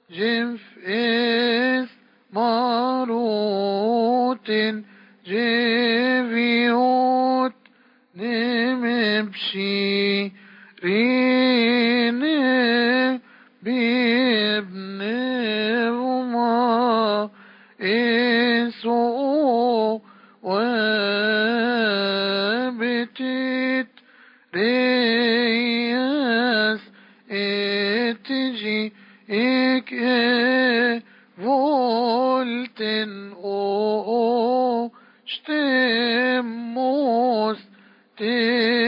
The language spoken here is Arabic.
جف إس ماروتن جيفيوت نمبشي ريني بابن وما إسو وابتت رياس اتجي ik volten o stemos te